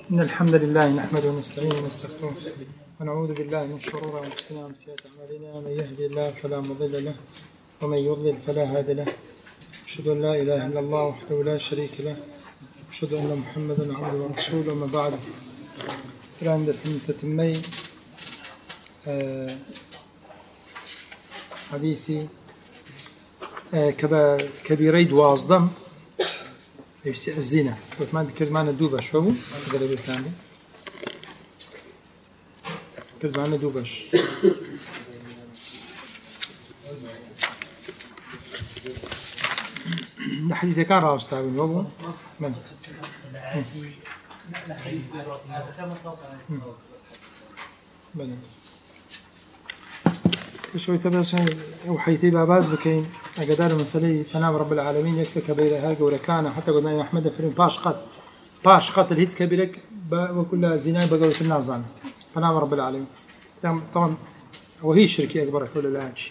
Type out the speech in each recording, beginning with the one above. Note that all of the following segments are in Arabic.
إن الحمد لله نحمده ونستعينه ونستغفره ونعوذ بالله من شرور أنفسنا ومن سيئات أعمالنا، من يهدي الله فلا مضل له ومن يضلل فلا هادي له. أشهد أن لا إله إلا الله وحده لا شريك له، أشهد أن محمدا عبده ورسوله. أما بعد، عند تتمي حديثي كبيري دوازدم الزنا. ما ذكرت معنا دوبش، هو هذا اللي بيفهمه. ذكرت معنا دوبش. الحديث كان راس تابين وابو من شوي تبص وحيثي باباز بكين أقدار المسألة فنام رب العالمين يكفي كبيرة هاجر وركانة حتى قلنا أحمد فرين باش قتل هيت كبيرك وكل زنا بقول في النازان فنام رب العالمين. طبعا وهي شركة أكبر كل الهاج.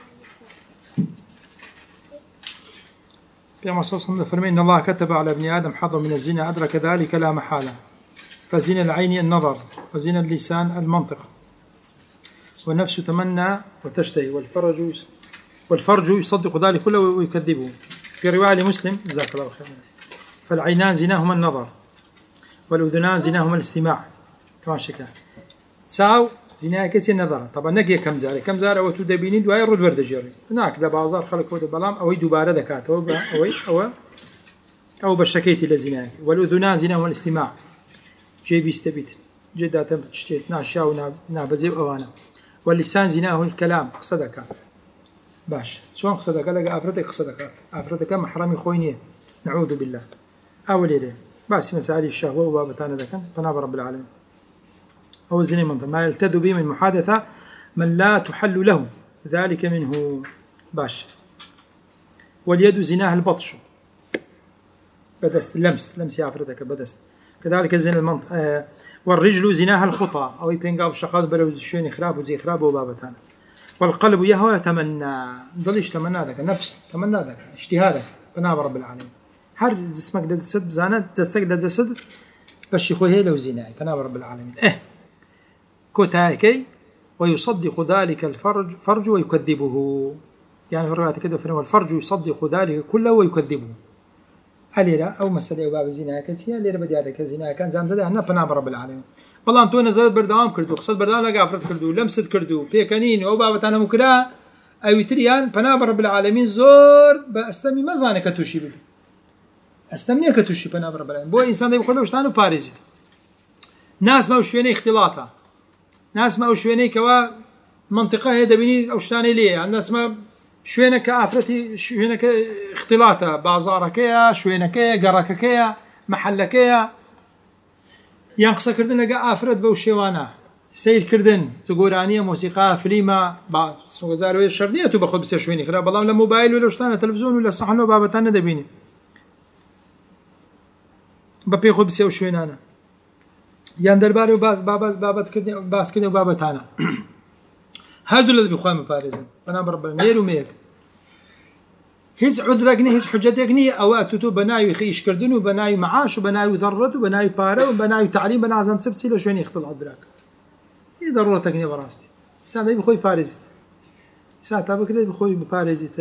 في مصاصهم فرمي إن الله كتب على ابن آدم حظا من الزنا أدرك ذلك لا محالة، فزنا العين النظر، وزنا اللسان المنطق، والنفس تمنى وتشتهي، والفرج يصدق ذلك كله ويكذبه. في رواية لمسلم جزاك الله خيرا: فالعينان زناهما النظر، والأذنان زناهما الاستماع. كما شكا تساو زنا كثير نظر. طبعا نقي كم زارة وتدبينين دواي الرد ورد جري هناك ده بازار خلق ود بلام أو دوبارة دكات أو بشكيتي لزناك. والأذنان زناهما الاستماع، جي بيستبيت جدا تشتيت ناشا ونابزي أوانا. واللسان زناه الكلام قصدك باش شلون قصدك لقى أفرتك قصدك أفرتك محرمي خوينيه نعوذ بالله أولي له بس مسائل الشهوة وبابتان ذاك فناب رب العالمين. هو زني منطق ما يلتذ به من محادثة من لا تحل له ذلك منه باش. واليد زناها البطش بدست لمس أفرتك بدست كذلك زين المنطق. والرجل زناها الخطى أو يبينقاو الشقاد بلو شوين يخراب وزي خراب وبابتان. والقلب يهوى يتمنى ضليش تمنى ذاك نفس تمنى ذاك اجتهادك فناب رب العالمين. هر جسمك دزسد بزانات تستقدر دزسد باش يخويه لو زيناك فناب رب العالمين. كوتايكي ويصدق ذلك الفرج ويكذبه. يعني في الرواية كده فإنه الفرج يصدق ذلك كله ويكذبه. عليلا أو مسألة باب الزنا كثير اللي بدي هذا كزنا كان زمان ده هنا بنام رب العالمين. والله أنتوا نزلت بردام كردو قصد بردام لقى أفرد كردو لمست كردو بيكانين أو بابا أنا مكلا أو تريان بنام رب العالمين زور بأستمي ما زانك توشي بده أستمني كتوشي بنام رب العالمين. بو إنسان ده يقوله وش تانو باريزيت ناس ما وشويني اختلاطها ناس ما وشويني كوا منطقة هي دبني أو شتاني ليه يعني ناس ما شوينك أفرتي شوينك اختلاطه بازارك يا شوينك يا قرك يا محلك يا ينقص كردن لقى أفرت بوشيوانا سير كردن تقولانية موسيقى فيلم بعض وزاروا الشردية تبخذ بس شويني خراب الله ولا موبايل ولا شتانه تلفزيون ولا صحن وبابتنا دبيني ببيخذ بس وشوينانا يندرباري وباس بابت كردن باس كده وبابتنا هذا الذي بيخوان باريزن أنا برب الميل وميك هز عذرقني هز حجتقني أوقات تو بناي خيش كردن وبناي معاش وبناي ذرة وبناي بارة وبناي تعليم بناي عزم سبسي لشون يختلط براك هي ضرورتقني براستي ساعة بيخوي باريزت ساعة بكده بيخوي بباريزت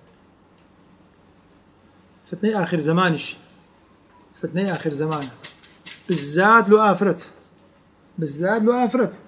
فتني آخر زمانش فتني آخر زمان بالزاد لو آفرت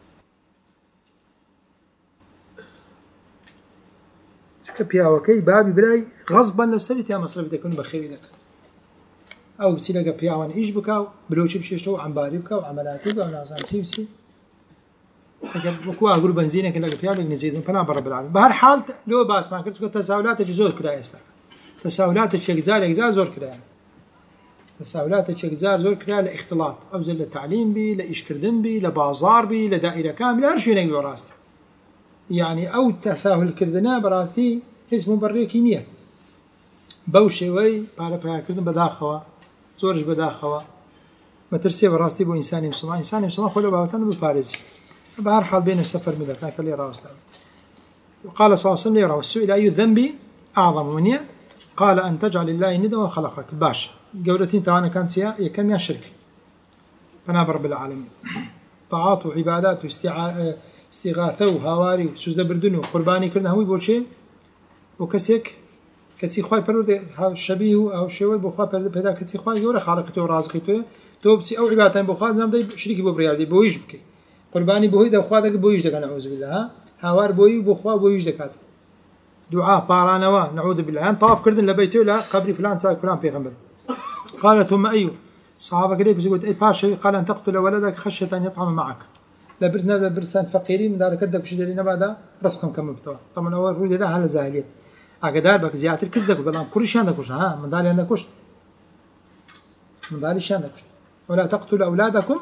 كبياوكي بابي براي غصبا لسرت يا مصرف تكون بخير لك او بسيلك بياوان ايش بكاو بلوش بشيشتو عمباري بكاو عملاتي ونازم سيبسي وكوا اقول بنزينك لك بياو نزيد فانا برب العالمين. بهر حال لو باس ما كنت تساؤلات جزول كراي است تساؤلات الشيخ زور كراي تساؤلات الشيخ زور كراي لاختلاط او زل التعليم بي لايش كردن بي لبازار بي لدائره كامله هر شيء نقول راست يعني أو تساهل كردنا براسي اسمه بريكينية بوشي وي بارا كردن بداخوا زورج بداخوا ما ترسي براسي بو إنساني مسلمان خلو باوتان بباريزي بهر حال بين السفر مذا كان كلي راوستان. وقال صلى الله عليه وسلم يرى السؤال أي الذنب أعظم مني قال أن تجعل الله ندا وخلقك باش قولتين تاوانا كانت يا كم يا شرك فنابر رب العالمين طاعات وعبادات واستغاثة وهواري وسجدة بردن وقرباني كرنا هوي بوشي وكسيك كتي خواي برود شبيه أو شوي بخوا بهذا كتي خواي يورا خالقته ورازقته توبتي أو عبادة بخوا زم ده شريك ببريادي بويش بكي قرباني بوي ده خوا ده بويش ده كان أعوذ بالله هوار بوي بخوا بويش ده كات دعاء بارانوا نعوذ بالله يعني طاف كردن لبيته لا قبر فلان ساق فلان في غمر قال ثم أيوه صحابة قريب يقول أي باشا قال أن تقتل ولدك خشية أن يطعم معك لبرنا برسان فقيرين من دارك كدك وشي دارينا بعد رسخهم كم بتوع طبعا أول رولي ده على زاهلية أقدر بك زيادة الكذب بدل كل شيء عندك وش ها من داري عندك وش من داري شيء عندك ولا تقتل أولادكم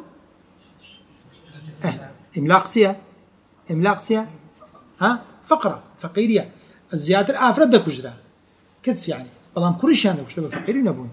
إملاقتيا ها فقرة فقيرية الزيادة الآفراد ده كجرا كدس يعني بدل كل شيء عندك وش لما فقيرين أبون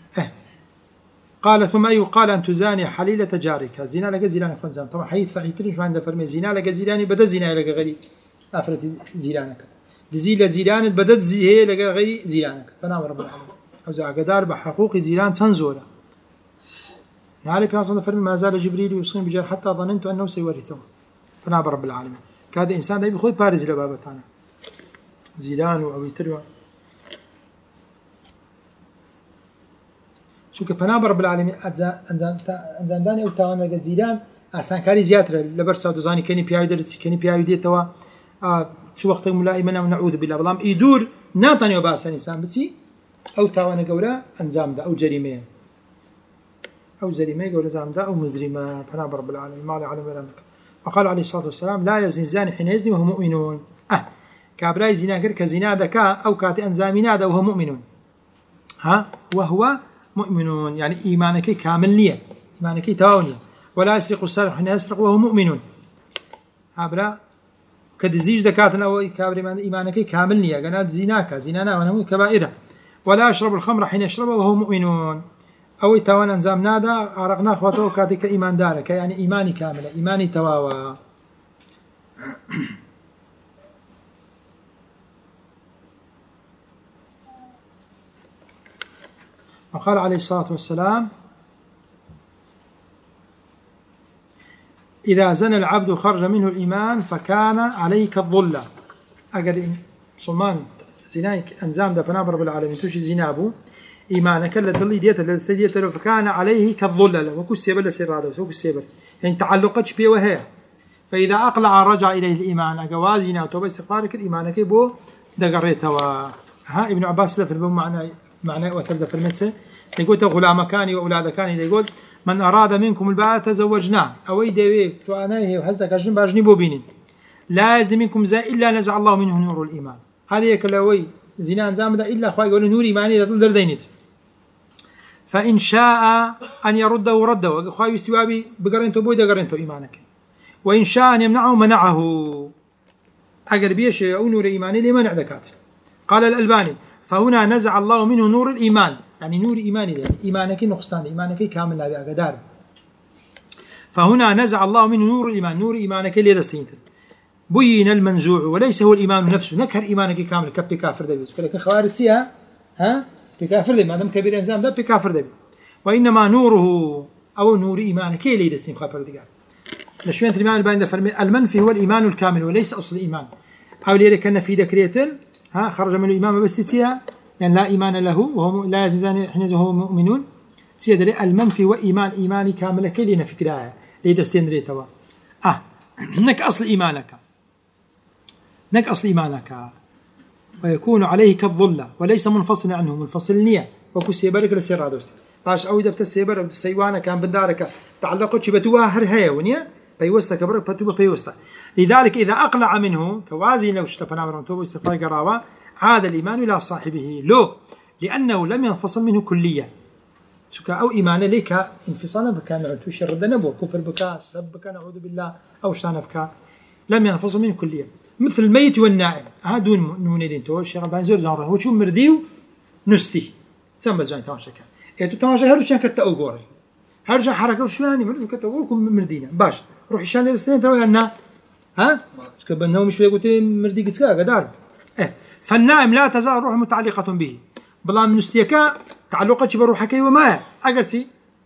قال ثم أي قال أن تزاني حليلة جارك زنا لك زيلان خون زام طبعا حيث يتريش ما عنده فرمي زنا لك زيلاني بدا زنا لك غيري أفرد زيلانك دزيل زيلان بدت زي لك غيري زيلانك فنام رب العالمين أوزع قدار بحقوق زيلان تنزولا نعلي بيان فرمي ما زال جبريل يوصين بجار حتى ظننت أنه سيورثه فنام رب العالمين كهذا إنسان ده بيخوض بارز لبابتنا زيلان أو يتروى چونکە پەنا بە رب العالمین ئەنجامدانی ئەو تاوان لەگەڵ جیران ئاسانکاری زیاترە لەبەر چاو دەزانی کەنی پیاوی دەرچی کەنی پیاوی دێتەوە چ وەختێک ملائمە ناو نەعوذ بالله بەڵام ئیدور ناتوانێت بە ئاسانیسان بچی ئەو تاوانە گەورە ئەنجامدا ئەو جەریمەیە گەورە ئەنجامدا ئەو مجرمە پەنا بە رب العالمین ماڵی عالم وێرانەکە وقال عليه الصلاة والسلام لا يزني الزاني حين يزني وهو مؤمنون كابراي زناكر كزنا دكا أو كاتي أنزامي نادا وهو مؤمنون وهو مؤمنون يعني إيمانك كامل نية إيمانك تاونية ولا يسرق السارق حين يسرق وهو مؤمن هابرا كدزيج دكاتنا أو كابر إيمانك كامل نية قنات زنانا ونمو كبائرة ولا يشرب الخمر حين يشربه وهو مؤمنون أو تاون أنزام نادا عرقنا أخوته كاتك إيمان دارك يعني إيماني كاملة إيماني تواوى وقال عليه الصلاة والسلام إذا زنى العبد خرج منه الإيمان فكان عليك الظلة أجر مسلمان زناك أنزام ده بنابر رب العالمين توشي زنابه إيمانك الذي ديته الذي ديته فكان عليه كالظلة وكسيبل لسير هذا وكسيبل يعني تعلقت بيه وهي فإذا أقلع رجع إليه الإيمان أجوازنا وتوبة استغفارك الإيمانك بو دقريته ابن عباس في معنى وثبت في المدسة يقول غلامكاني وأولادكاني يقول من أراد منكم الباء تزوجناه أو يدوي توانيه وحزتك عشان باجني بوبينين لا يزني منكم زاء إلا نزع الله منه نور الإيمان هذه كلاوي زنا زامدا إلا أخوي يقول نور إيماني لطل دردينيت فإن شاء أن يرده رده أخوي استوابي بقرنته بوي قرنته إيمانك وإن شاء أن يمنعه منعه أقربيش أو نور إيماني لمن عدكات قال الألباني فهنا نزع الله منه نور الإيمان يعني نور إيماني يعني إيمانك نقصان إيمانك كامل لا بأقدار فهنا نزع الله منه نور الإيمان نور إيمانك اللي دستينت بين المنزوع وليس هو الإيمان نفسه نكر إيمانك كامل كبي كافر دبيت ولكن خوارج سيها بكافر دبي ما دام كبير إنسان ده بكافر دبي وإنما نوره أو نور إيمانك اللي دستين خافر دقال لشوية الإيمان الباين ده فرمي المنفي هو الإيمان الكامل وليس أصل الإيمان أو اللي كان في ذكرية خرج من الإمام بس تسيا يعني لا إيمان له وهو لا يزال حين هو مؤمنون تسيا المنفي وإيمان إيماني كامل كلنا فكرة ليدستين ريتوا نك أصل إيمانك ويكون عليه كالظلة وليس منفصل عنه منفصل نية وكسي برك لسير هذا باش أو إذا بتسيبر بتسيوانا كان بدارك تعلقت شبتوها هرهاية ونيا بيوستا كبرك بتوبة بيوستا لذلك إذا أقلع منه كوازي لو اشتفنا برمتوبة استفاي قرابة عاد الإيمان إلى صاحبه لأنه لم ينفصل منه كليا سكا أو إيمان لك انفصالا بكا نعتو شرد نبو كفر بكا سب بكا نعوذ بالله أو شتان بكا لم ينفصل منه كليا مثل الميت والنائم دون نوندين تو الشيخ بانزور زانره وشو مرديو نستي تسمى زين تماشاكا تو تماشا هرجان كتاوغوري هرجع حركه شواني من كتاوغكم مردينا باش روح الشان السنين تو أن كبنهم مش بيقولي مردي كتكا قدار فالنائم لا تزال روح متعلقة به بلا من نستيكا تعلقت بروحك وما أقرتي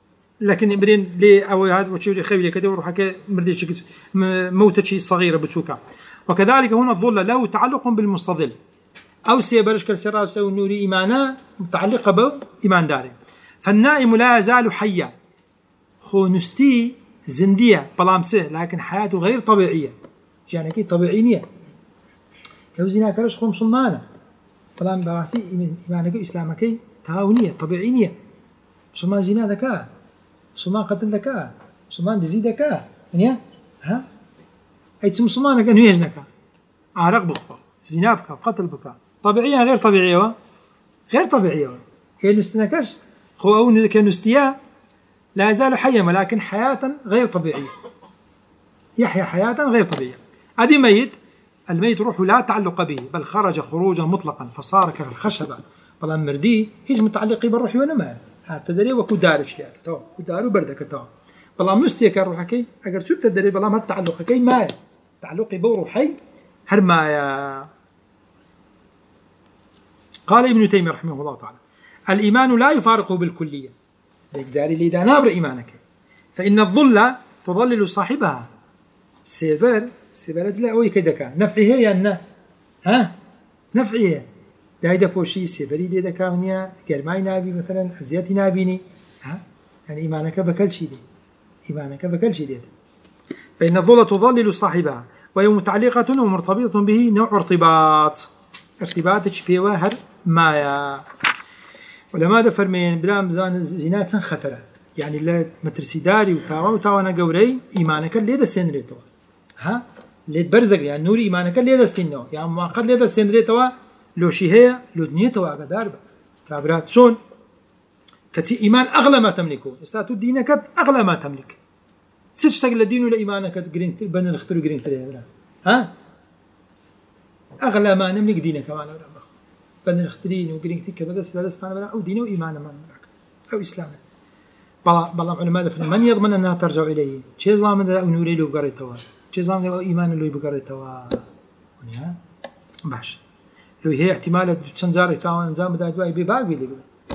لكن برين لي أو هذا وشيء خير كده وروح كده مرديش موتة شيء صغيرة بتسوكا. وكذلك هنا الظل له تعلق بالمستظل أو سيبرش كالسراج أو النور إيمانا متعلقة بإيمان داري. فالنائم لا يزال حيا خونستي زندية بلامسه لكن حياته غير طبيعية يعني كي طبيعية يوزينا كرش خو مسلمانة بلام براسي إيمانك إسلامك تهاونية طبيعية مسلمان زنا ذكاء مسلمان قتل ذكاء مسلمان دزي ذكاء يعني ها أي مسلمان كان يجنك عرق بخبا زنا بك قتل بك طبيعية غير طبيعية غير طبيعية هي نستنكش خو أو كنستيا لا يزال حيا ولكن حياة غير طبيعية يحيا حياة غير طبيعية. هذه ميت الميت روحه لا تعلق به بل خرج خروجا مطلقا فصار كالخشبة بل مردي هيج متعلق بالروح ونما حتى دري وكو دارش ياك تو كو دارو بردك تو بل مستي كروحكي اگر شو تدري بل ما تعلق كي ما تعلقي بروحي هرمايا. قال ابن تيمية رحمه الله تعالى الإيمان لا يفارقه بالكلية بيجزاري لي دا نابر إيمانك فإن الظل تظلل صاحبها سيبرت لا أوي كدكا نفعي هي أن ها نفعي هي دايدا بوشي سيبري دي دكا ونيا قرماي نابي مثلا أزياتي نابيني ها يعني إيمانك بكل شيء دي إيمانك بكل شيء دي. فإن الظل تظلل صاحبها وهي متعلقة ومرتبطة به نوع ارتباط بيوا هر مايا. ولماذا فرمين بلا مزان زينات سن خطرة يعني لا مترسي داري وتاوا أنا قوري إيمانك اللي دا سنريتوا ها اللي برزق يعني نور إيمانك اللي دا سنو يعني ما قد اللي دا سنريتوا لو شيء لو دنيتوا قداربة كابرات شون كتي إيمان أغلى ما تملكه استاتو دينك أغلى ما تملك تشتغل الدين ولا إيمانك جرين بن نختار جرين تري ها أغلى ما نملك دينك ما نملك بدنا نختارين وجرين تك بدس لا سبحانه وتعالى أو دينه وإيمانه ما نملك أو إسلامه بالله علماء دفن من يضمن أنها ترجع إليه شيء زام ذا أو نوري له بقريتوا شيء زام ذا أو إيمان له بقريتوا ونيا باش لو هي احتمال تنزاري تاون نزام ذا دواء بباق بيلي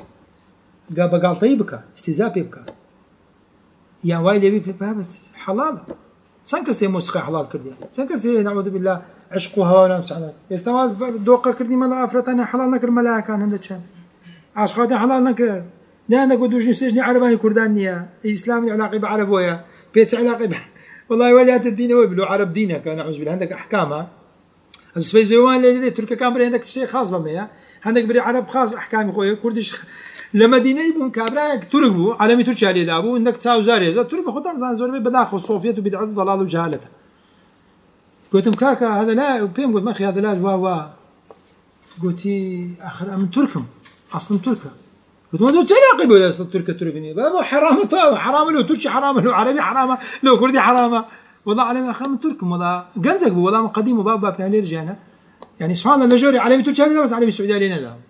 قال طيبك استهزاء بك يعني وايلي بي بابت حلال سنكسي موسيقى حلال كردي سنكسي نعوذ بالله عشقها ولا مسعنا يستوى دوقة كردي ما أفرتنا حلال نكر ملاك عن هذا الشان عشقاتي حلال نكر لا أنا قد وجه سجني عربي كردانية إسلامي علاقي بعربويا بيت علاقي والله وليات الدين ويبلو عرب دينك أنا أعوذ بالله عندك أحكامها السبيس بيوان اللي تركيا كامبري عندك شيء خاص بمية عندك بري عرب خاص أحكامي خويا كرديش لما دينا يبون كابراك تركبوا على تركي عليه دابو عندك تساو زاري تركبوا خطان زان زور بداخل الصوفيات وبدعة ضلال وجهالة قلت مكاكا هذا لا وبيم قلت ماخي هذا لا وا قلتي آخر من تركم أصلا تركا قلت ما دوت علاقة بولا أصلا تركني بابا حرام له تركي حرام له عربي حرام له كردي حرام والله علمي آخر من تركم والله جنزك والله من قديم وبابا في عليه رجعنا يعني سبحان الله جوري علمي تركي هذا بس علمي السعودية لنا ذا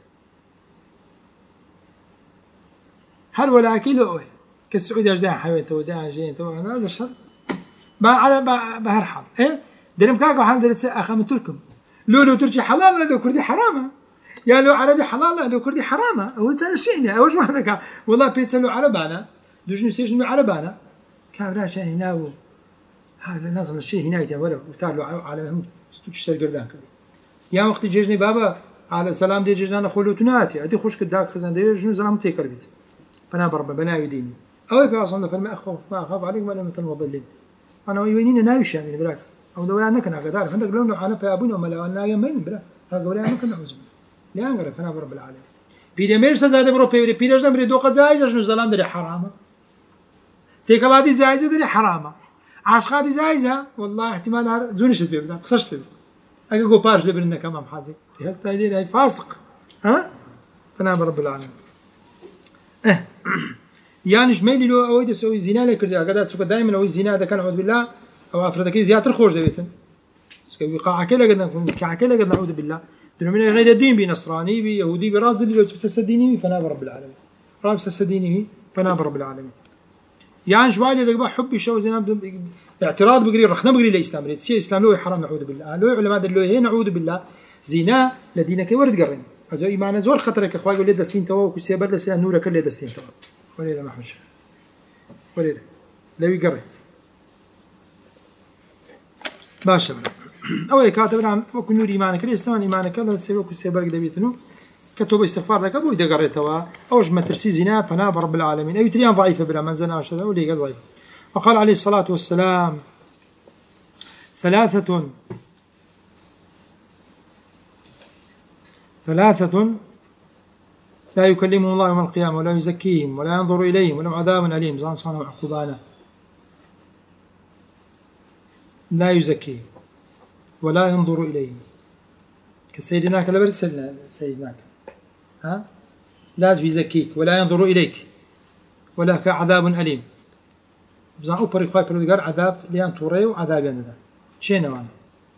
هل ولا كيلو كالسعودية أجدها حيوان توداها جين تو أنا هذا الشر على بهرحل إيه درم كاكو حال درت أخا من تركم لو تركي حلال لو كردي حرامة يا لو عربي حلال لو كردي حرامة هو ثاني شيء أوش ما هذاك والله بيتزا لو عربانا دوجني سيجن عربانا كابرا شيء هنا هذا نظم الشيء هنا يا ولا وتعالوا على هم تشتري قردان كذي يا وقت جيجني بابا على سلام دي جيجنا خلوتناتي أدي خوش كداك خزان دي جنو زلام تيكر بيت بنا بربا بنا يديني أو في أصلا فما أخاف عليكم ولا مثل مضلين أنا وينين نايش يعني براك أو دولا أنا كنا قدار عندك لون أنا في أبونا ولا أنا يمين برا هذا ولا أنا كنا عزم لا أنقر فنا برب العالمين بيد ميرس زاد برو بيرج نمر دو قد زايز جنو زلام دري حرامة تيك بعدي زايزة دري حرامة عاشقاتي زايزة والله احتمال زونش بيبدا قصش بيبدا أجو بارج لبرنا كمان حازي هستايلين هاي فاسق ها فنا برب العالمين يعني جميل له أويد سوي زنا لكردي قدرت سوق دائما أوي زنا هذا كان أعوذ بالله أو أفرادك زيادة الخوج ذبيتن سكوي قاعة كلا قدنا قاعة كلا قدنا أعوذ بالله دون من غير الدين بنصراني بيهودي براد اللي بس الديني فنا برب العالمين راب بس الديني فنا برب العالمين يعني جوالي ذا بقى حب الشو زنا اعتراض بقري رخنا بقري الإسلام اللي تسي الإسلام له حرام نعوذ بالله له علماء له هي نعوذ بالله زنا لدينك ورد قرن هذا إيمان زور خطرك إخواني ولي دستين توا وكسيبر لسه نورك اللي دستين توا ولي لا محمد وليلة لو يقري باشا أو كاتبنا وكل نور إيمانك ليس تمام إيمانك لا سيبك السيبرك دبيتنو كتب استغفار لك أبو إذا قريتها أوج ما ترسي زنا فنا برب العالمين أي تريان ضعيفة بلا من زنا شذا ولي قال ضعيف. وقال عليه الصلاة والسلام ثلاثة لا يكلمهم الله يوم القيامة ولا يزكيهم ولا ينظر إليهم ولهم عذاب أليم زان سبحانه وعقوبانا لا يزكيهم ولا ينظر إليهم كسيدناك لا برسلنا سيدناك ها لا يزكيك ولا ينظر إليك ولك عذاب أليم بزان أوبر يخاي برودقار عذاب ليان توري وعذاب ينذا شينا وانا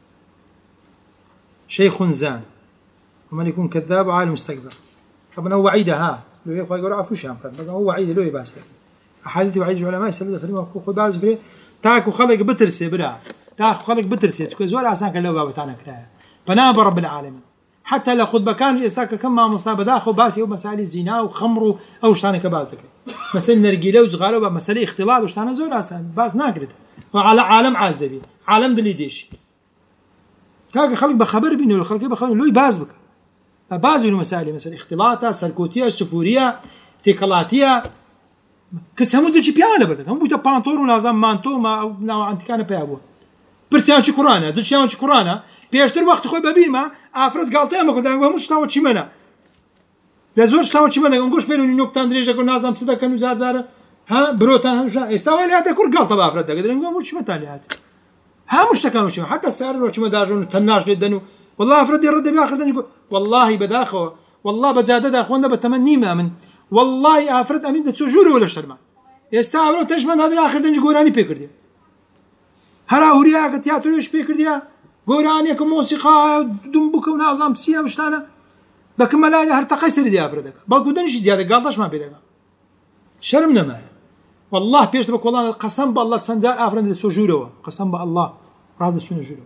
شيخ زان ومن يكون كذاب عالم مستكبر. طبعا هو وعيده ها لو يخاي يقول عفوش هم كذا هو وعيده لو يباستك أحاديث وعيد العلماء يسألوا كلمة كوخ باز بري تاكو خلق بترسي برا تاخو خلق بترسي تكوزول عسان كلو بابتانا كراها بنام رب العالمين حتى لو خد بكان استاك كم ما مصاب داخل باسي ومسائل زنا وخمر او شتانه كبازك مسألة نرجيله وزغاله مسألة اختلاط وشتانه زول عسان باس ناقرد وعلى عالم عازدبي عالم دليديش كاك خلق بخبر بينه خلق بخبر لو يباز بك باز بينه مسائل اختلاطه سلكوتيه سفوريه تيكلاتيه كتسمو زي بيانا بدك هم بيتا بانطور ونازم مانتو ما نوع انت كان بيابو برتيان شي قرانا زي شي قرانا بيشتر وقت خوي ببين ما افرد قالتي ما كنت نقول مش تاو شي منا لا زور تاو شي منا نقولش فين نوكتان دريجه كنا نازم صدق كانوا زار ها بروتان استوى لي هذا كل قالته بافرد قدر نقول مش متاني هذا ها مش تكانوا شي حتى السعر لو شي مدارجون تناش لدنو والله افرد يرد باخر يقول والله بداخو والله بجادد اخونا بتمني ما من والله افرد امين تسجل ولا شرما يستعملوا تجمن هذا اخر دنج قراني بيكردي هرا هوريا تياترو ايش بيكردي قراني كموسيقى دمبك ونظام تسيا وشتانا بكمل هذا هرتقي سر دي افردك باكو دنج زياده قالش ما بيدك شرمنا ما والله بيش بك والله قسم بالله تسنزار افرد سجلوا قسم بالله راضي شنو جلو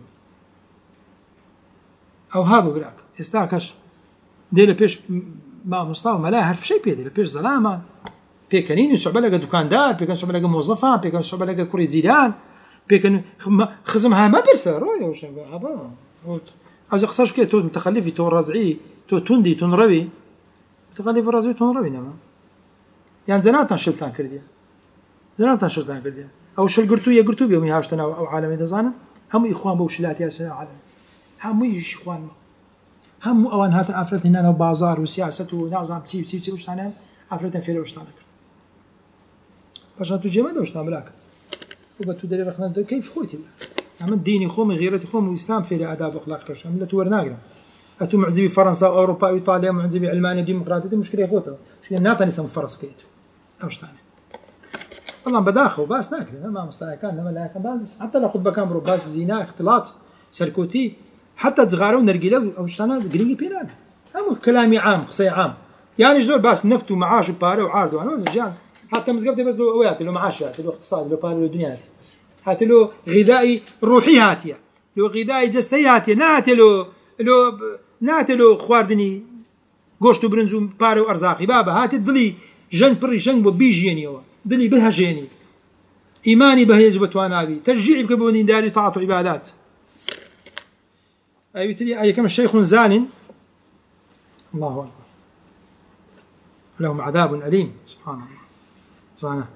او هابو براك استاكش ديله بيش ما مستوى ما لا عارف شيء بيدي بيش ظلامه بيكنين يصعب لك دكاندار بيكن يصعب لك موظفه بيكن يصعب لك كوري زيدان بيكن خزمها ما برسا رويا وش هبا عاوز قصاش كي تو متخلفي تو رازعي تو تندي تنربي متخلف رازعي تنربي نما يعني زناتنا شلتان كرديا زناتنا شلتان كرديا او شل قرتو يا قرتو بيوم هاشتنا او عالمي دزانا هم اخوان بوشلات يا سنه عالم هم يجي اخوان هم اوان هات افرت هنا بازار وسياسه ونظام تسي وش ثاني افرت في وش ثاني باش تو جيما دوش تعملك وبتو دليل رخنا كيف خوتي عمل ديني خوم غيرتي خوم والاسلام في اداب واخلاق باش عملت ورناقره اتو معزبي فرنسا واوروبا وايطاليا معزبي علمانيا ديمقراطيه مشكله خوته شي ناطني سم فرنسا كيت اوش ثاني والله بداخل باس ناكل ما مستعي كان لما لا كان بس حتى لو خد بكام باس زنا اختلاط سلكوتي حتى تزغارو نرجيله او شتانا جرينجي بيناد هم كلامي عام قصي عام يعني زول باس نفتو معاش وباري وعارضو انا رجال حتى مزقفتي بس لو ويات له معاشات له اقتصاد له باري له دنيات حتى له غذائي روحي هاتيه له غذائي جستي هاتيه ناتلو خواردني گۆشت و برنج و پارە و ئەرزاقی بابە هاتێ دڵی ژەنگ پڕی ژەنگ بۆ بیژێنیەوە دڵی بهەژێنی ئیمانی بەهێز بە تواناوی تەشجیعی بکە بۆ دینداری تاعات و عیبادات ئەویتری ئەیەکەم شەیخ زان الله أكبر لهم عذاب أليم سبحان الله زانه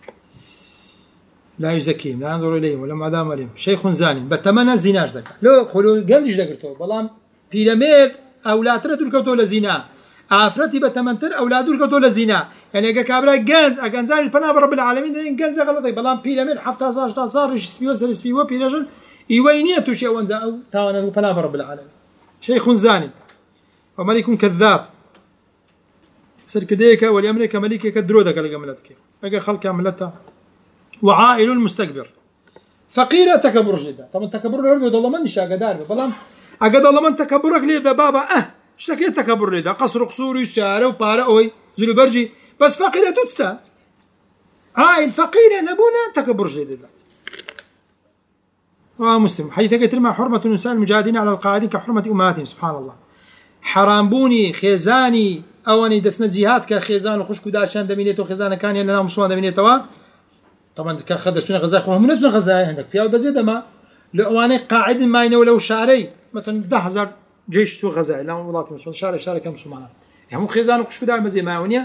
لا يزكيهم لا ينظر إليهم ولهم عذاب أليم شيخ زان بتمنى زناش دك لو خلو جندش دكتور بلام بيراميد أولاد تدور كتو لزنا أفرتي بتمنتر أولاد دور كتو لزنا يعني كابرا جنز أجنزان البنا برب العالمين ده جنز غلطي بلام بيراميد حفظ صار سبيو بيرجن يوينيه تشي وانزا أو تاوانا البنا برب العالمين شيخ زاني وملك كذاب سركديك والأمريكا ملكك درودك لجملتك بقى خلق عملتها وعائل المستكبر فقير تكبر جدا طبعا تكبر له والله ما نشا قدار بلام اقد الله من تكبرك لي ذا بابا اشتكيت تكبر لي ذا قصر قصوري ساره وبارا اوي زلو برجي بس فقيره تستا عائل فقير نبونا تكبر جدا ذات مسلم حيث كترمى حرمه الانسان المجاهدين على القاعدين كحرمه امهاتهم سبحان الله حرام بوني خيزاني اواني دسنا جهاد كخيزان وخشكو داشان دمينيتو خيزانه كان ينام مسوان دمينيتو طبعا كخد سنة غزاء خوهم من سنة غزاء عندك فيها بزيد ما لو قاعد ما ينولو شاري مثلا 10,000 جيش سو غزاء لا ولاة مسلمان شاري كم مسلمان يعني خزانة وكش كده مزي ما ونيا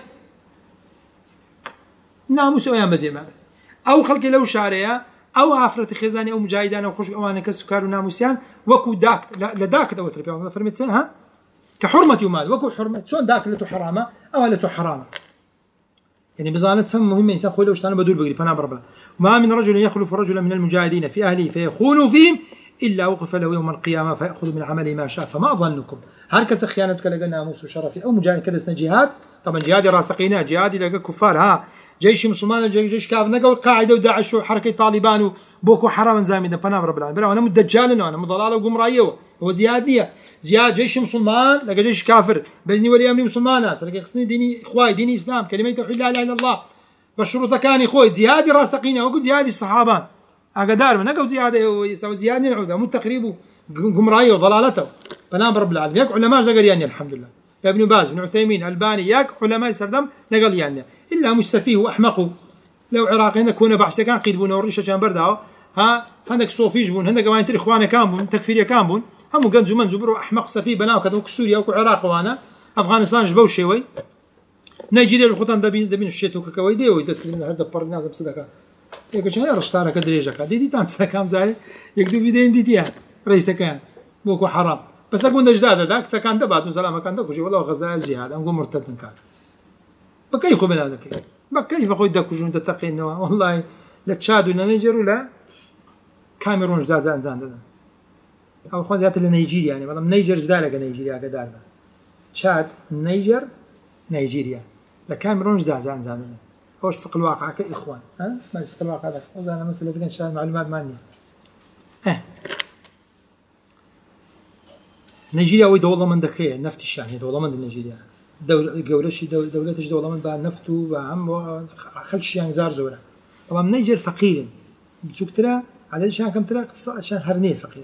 ناموس أو مزي ما أو خلق لو شارية أو عفرة خزانة أو مجاهدان أو خش أواني كسكار وناموسيان وكو داك لا داك ده وتربي مثلا فرمت سنة ها كحرمة يومال وكو حرمة شلون داك لتو حرامة أو لتو حرامة يعني بزانة سم مهمة إنسان خوي لو اشتغل بدول بقري فأنا بربلا وما من رجل يخلف رجلا من المجاهدين في أهله فيخون فيهم إلا وقف له يوم القيامة فيأخذ من عمله ما شاء فما ظنكم هركز خيانتك لقى ناموس وشرفي أو مجاهد كدسنا جهاد طبعا جهادي راسقينا جهادي لقى كفار ها جيش مسلمان جيش كافر نقول قاعدة وداعش وحركة طالبان وبوكو حرام زامدا فأنا بربلا بلا أنا مدجال أنا مضلالة وقمراية هو زيادية زياد جيش مسلمان لقى جيش كافر بإذن ولي أمري مسلمان لقى قصني ديني إخوائي ديني إسلام كلمة توحيد لا إله إلا الله بشروط كان إخوي جهادي راسقينا وقلت جهادي الصحابة أقدار من أقول زيادة يسوي زيادة نعوده مو تقريبه قمرايه وضلالته فنام رب العالمين ياك علماء جقر يعني الحمد لله يا ابن باز بن عثيمين الباني ياك علماء سردم نقل يعني إلا مش سفيه وأحمقه لو عراقي هنا كون بعث كان قيدبون وريشة كان برده ها هندك صوفي جبون هندك ما ينتر إخوانه كامبون تكفيرية كامبون هم جنزو منزو برو أحمق سفيه بناو كذا سوريا وعراق وأنا أفغانستان جبوا شوي نيجيريا الخطان دبين الشتو كويدي ويدت من هذا برنامج بصدقة يقول شنو رشتارة كدريجة دي تانسا كام زاي يقدو فيديو ديتيها رئيس كان بوكو حرام بس أقول نجداد ذاك سكان دبات وسلام كان دكوشي والله غزال الجهاد أنقول مرتد كان بكيف من هذا كيف بكيف أخوي دكوشون تتقين والله لا تشاد ولا نيجر ولا كاميرون جداد زان أو خوان زيادة لنيجيريا يعني والله نيجر جدالك نيجيريا كدار تشاد نيجر نيجيريا لكاميرون جداد زان هوش فق الواقع كإخوان ها ما فق الواقع هذا أنا مثلا في كان معلومات مانية نيجيريا وي دولة من دكية نفط الشان هي دولة من نيجيريا دولتش دولة من بعد نفط وعم خلش يعني زار زورة طبعا نيجر فقير بتشوف ترى على الشان كم ترى عشان هرنيل فقير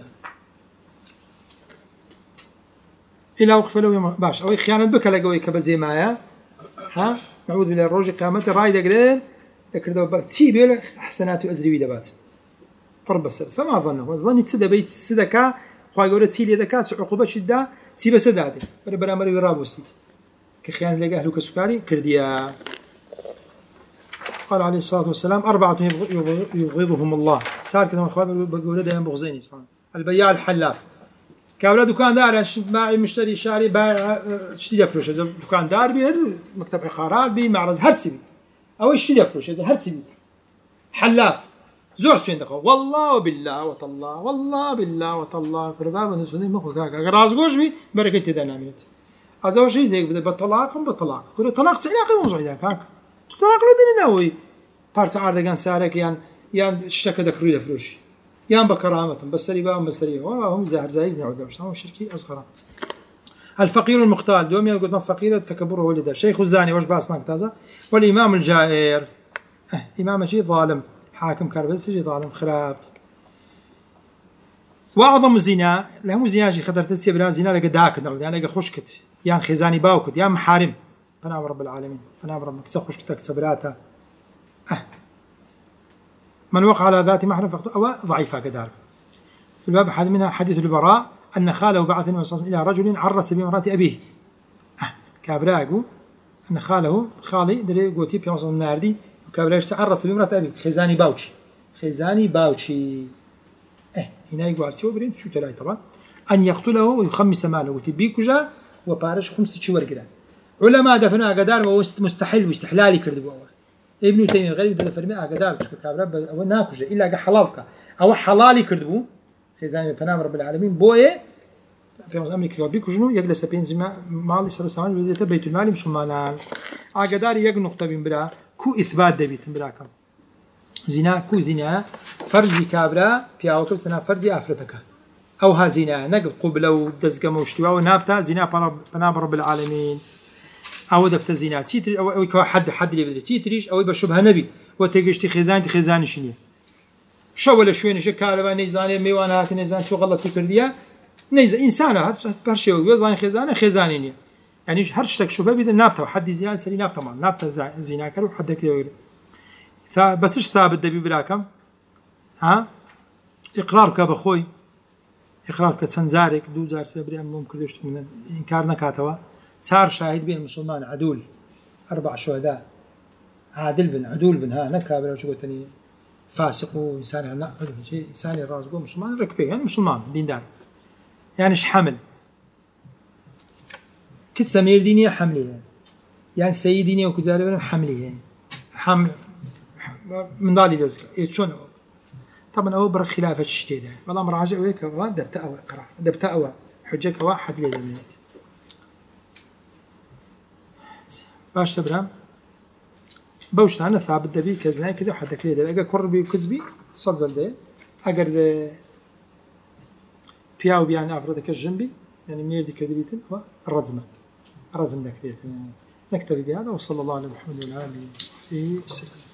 إلى وقف له يوم باش أو خيانة بك لقوي كبزي معايا ها نعود من الرجل قامته رايد قليل ذكر بقى تسيب له حسنات وأزري ودبات قرب السر فما ظنه ظني تسد بيت سدكا خوي يقول تسيلي ذكات عقوبة شدة تسيب سدادي برا مري يرابوستي كخيان لقى أهله كسكري كرديا قال عليه الصلاة والسلام 4 يبغضهم الله صار كذا خوي بقول ده ينبغزيني سبحان البياع الحلاف كأولاد دكان دار باعي مشتري شاري باع تشتري فلوس دكان دار بيه مكتب عقارات بيه معرض هرسبي أو يشتري فلوس هرسبي حلاف زور شين دخل والله بالله وتالله والله بالله وتالله كرباب نسوني مخو كاك راس جوج بي بركة ديناميت هذا شيء زي بده بطلاق كل طلاق سلاقي موضوع ذاك هاك طلاق له دين ناوي بارس عارض كان سارك يان اشتكى ذكروا فلوس يان بكرامة بس ريبان بس ريبان وهم زاهر زايزنا عدوش هم شركي أصغر الفقير المختال دوم يقول ما فقير التكبر هو اللي ده شيخ الزاني وش باس ماك تازا والإمام الجائر إمام شيء ظالم حاكم كربس شيء ظالم خراب وأعظم الزنا لهم زنا شيء خطر تسيب لا زنا لقى داك نعود يعني لقى خشكت يعني خزاني باوكت يعني محارم فنعم رب العالمين فنعم ربك سخشكتك سبراتا من وقع على ذات محرم فقط أو ضعيفة كذلك في الباب أحد منها حديث البراء أن خاله بعث إلى رجل عرس بامرأة أبيه كابراغو أن خاله خالي دري قوتي بيوصل الناردي وكابراغ عرس بامرأة أبيه خزاني باوشي هنا يقول سيوبرين شو تلاقي طبعا أن يقتله ويخمس ماله وتبيكجا وبارش 5 شهور كده علماء دفنوا قدار مستحيل واستحلالي كردوا ابن تيمية غريب ده فرمي قدار كابرا أو ناكجا إلا حلالك أو حلالي كردوا خزاني بنام رب العالمين بويه في أمريكا وبيكجنو يجلس بينزما مالي صلى الله عليه وسلم بيت المال مسلمان قدار يجنق تبين برا كو إثبات دبيت براكم زنا كو زنا فرج كابرا بياوتو سنا فرج أفرتك أو ها زنا نقل قبلة ودزقة واشتوا ونابتا زنا بنام رب العالمين أو دبت زنا تيتري أو حد اللي بدري تيتريش أو يبشبها نبي وتجشتي خزانة شنية شو ولا شوين شكالة نيزاني ميوانات نيزان شو غلط تكرديا نيز إنسانة برشة ويزان خزانية يعني هرشتك شو ببي نابتا وحد زنا سري نابتا ما نابتا زنا كلو حد كده بەسش ثابت دەبی براکەم ها ئیقرار بکە بەخۆی ئیقرار بکە چەند جارێک 2 جار 3 برام بۆم کردشت من ئینکار نەکاتەوە 4 شاهد بين مسلمان عدول 4 شهداء عادل بن عدول بن ها نكابر شو قلتني فاسق وإنسان لا شيء إنسان رازقه مسلمان ركبه يعني مسلمان ديندار يعني إيش حمل كت سمير دينية حملية يعني سيد دينية وكذا بنا حملية حمل من ضالي رزق يتشون طبعا هو بر خلافة الشتيدة والله مراجع ويك دبت أو اقرأ دبت أو حجك واحد للمنات باش تبرم بوشت أنا ثابت دبي كذا كده حتى كده أجا كربي وكذبي صدق ده أجر بياو بيان أفرادك الجنبي يعني منير دي كذبيتن الرزم ده كذا نكتفي بهذا وصلى الله على محمد وعلى آله وصحبه وسلم.